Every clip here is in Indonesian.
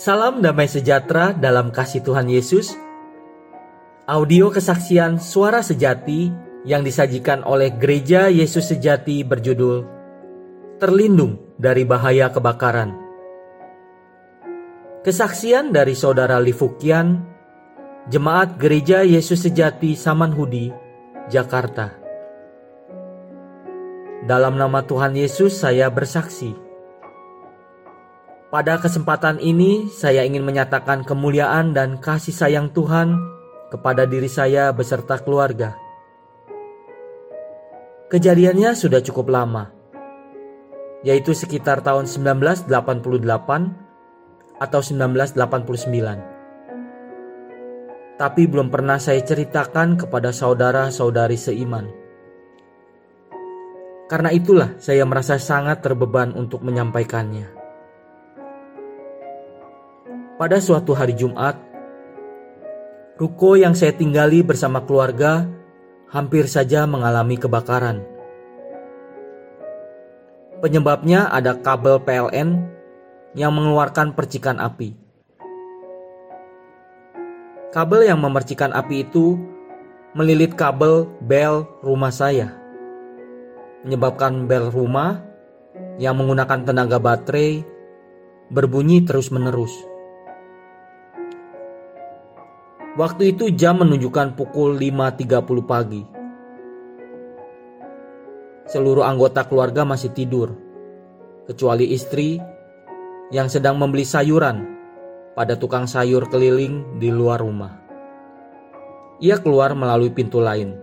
Salam damai sejahtera dalam kasih Tuhan Yesus. Audio kesaksian Suara Sejati yang disajikan oleh Gereja Yesus Sejati berjudul Terlindung dari Bahaya Kebakaran. Kesaksian dari Saudara Lifukian, Jemaat Gereja Yesus Sejati Samanhudi, Jakarta. Dalam nama Tuhan Yesus saya bersaksi. Pada kesempatan ini, saya ingin menyatakan kemuliaan dan kasih sayang Tuhan kepada diri saya beserta keluarga. Kejadiannya sudah cukup lama, yaitu sekitar tahun 1988 atau 1989. Tapi belum pernah saya ceritakan kepada saudara-saudari seiman. Karena itulah saya merasa sangat terbeban untuk menyampaikannya. Pada suatu hari Jumat, ruko yang saya tinggali bersama keluarga hampir saja mengalami kebakaran. Penyebabnya ada kabel PLN yang mengeluarkan percikan api. Kabel yang memercikan api itu melilit kabel bel rumah saya, menyebabkan bel rumah yang menggunakan tenaga baterai berbunyi terus-menerus. Waktu itu jam menunjukkan pukul 5.30 pagi. Seluruh anggota keluarga masih tidur, kecuali istri yang sedang membeli sayuran pada tukang sayur keliling di luar rumah. Ia keluar melalui pintu lain.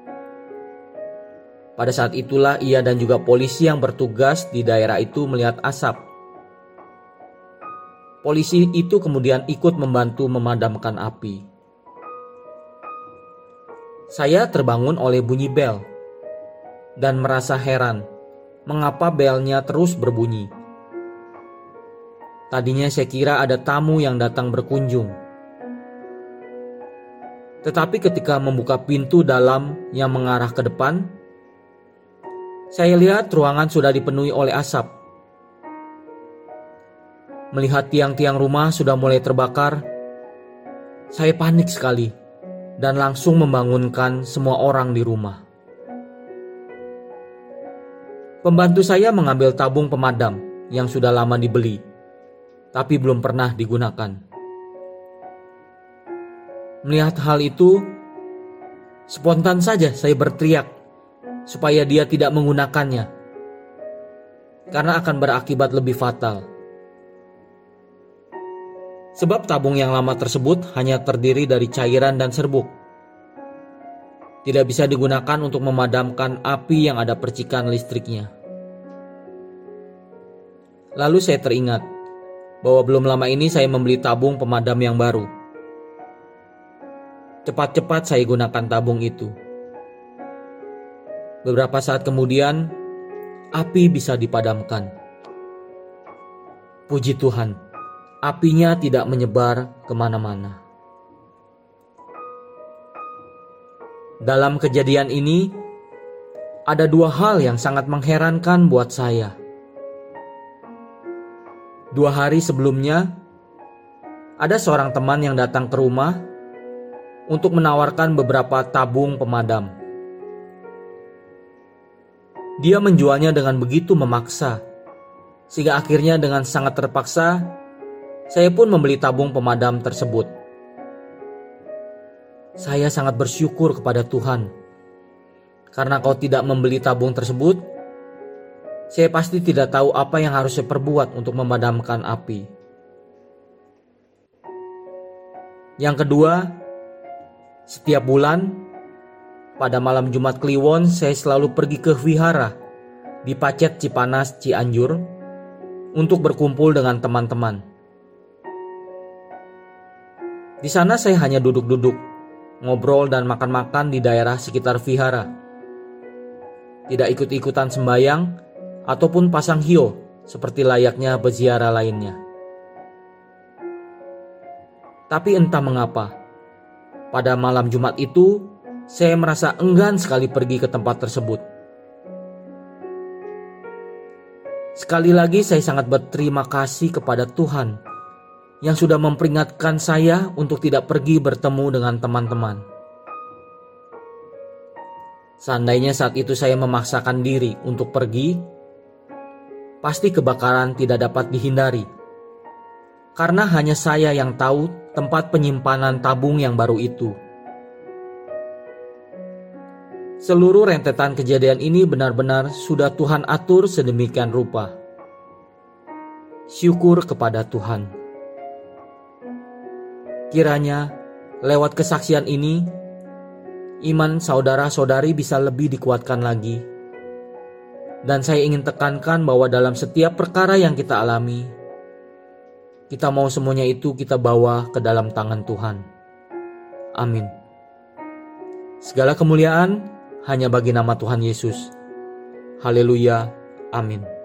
Pada saat itulah ia dan juga polisi yang bertugas di daerah itu melihat asap. Polisi itu kemudian ikut membantu memadamkan api. Saya terbangun oleh bunyi bel dan merasa heran mengapa belnya terus berbunyi. Tadinya saya kira ada tamu yang datang berkunjung. Tetapi ketika membuka pintu dalam yang mengarah ke depan, saya lihat ruangan sudah dipenuhi oleh asap. Melihat tiang-tiang rumah sudah mulai terbakar, saya panik sekali dan langsung membangunkan semua orang di rumah. Pembantu saya mengambil tabung pemadam yang sudah lama dibeli, tapi belum pernah digunakan. Melihat hal itu, spontan saja saya berteriak supaya dia tidak menggunakannya, karena akan berakibat lebih fatal. Sebab tabung yang lama tersebut hanya terdiri dari cairan dan serbuk. Tidak bisa digunakan untuk memadamkan api yang ada percikan listriknya. Lalu saya teringat bahwa belum lama ini saya membeli tabung pemadam yang baru. Cepat-cepat saya gunakan tabung itu. Beberapa saat kemudian, api bisa dipadamkan. Puji Tuhan, apinya tidak menyebar kemana-mana. Dalam kejadian ini, ada dua hal yang sangat mengherankan buat saya. 2 hari sebelumnya, ada seorang teman yang datang ke rumah untuk menawarkan beberapa tabung pemadam. Dia menjualnya dengan begitu memaksa, sehingga akhirnya dengan sangat terpaksa, saya pun membeli tabung pemadam tersebut. Saya sangat bersyukur kepada Tuhan, karena kalau tidak membeli tabung tersebut, saya pasti tidak tahu apa yang harus saya perbuat untuk memadamkan api. Yang kedua, setiap bulan, pada malam Jumat Kliwon, saya selalu pergi ke wihara di Pacet Cipanas, Cianjur, untuk berkumpul dengan teman-teman. Di sana saya hanya duduk-duduk, ngobrol dan makan-makan di daerah sekitar vihara. Tidak ikut-ikutan sembayang ataupun pasang hio seperti layaknya peziarah lainnya. Tapi entah mengapa, pada malam Jumat itu saya merasa enggan sekali pergi ke tempat tersebut. Sekali lagi saya sangat berterima kasih kepada Tuhan yang sudah memperingatkan saya untuk tidak pergi bertemu dengan teman-teman. Seandainya saat itu saya memaksakan diri untuk pergi, pasti kebakaran tidak dapat dihindari. Karena hanya saya yang tahu tempat penyimpanan tabung yang baru itu. Seluruh rentetan kejadian ini benar-benar sudah Tuhan atur sedemikian rupa. Syukur kepada Tuhan. Kiranya lewat kesaksian ini, iman saudara-saudari bisa lebih dikuatkan lagi. Dan saya ingin tekankan bahwa dalam setiap perkara yang kita alami, kita mau semuanya itu kita bawa ke dalam tangan Tuhan. Amin. Segala kemuliaan hanya bagi nama Tuhan Yesus. Haleluya. Amin.